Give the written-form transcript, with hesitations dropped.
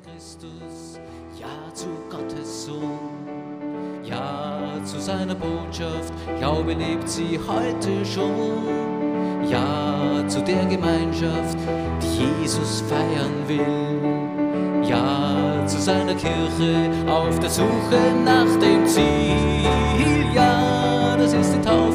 Christus, ja zu Gottes Sohn, ja zu seiner Botschaft, Glaube lebt sie heute schon, ja zu der Gemeinschaft, die Jesus feiern will, ja zu seiner Kirche auf der Suche nach dem Ziel, ja, das ist die Taufe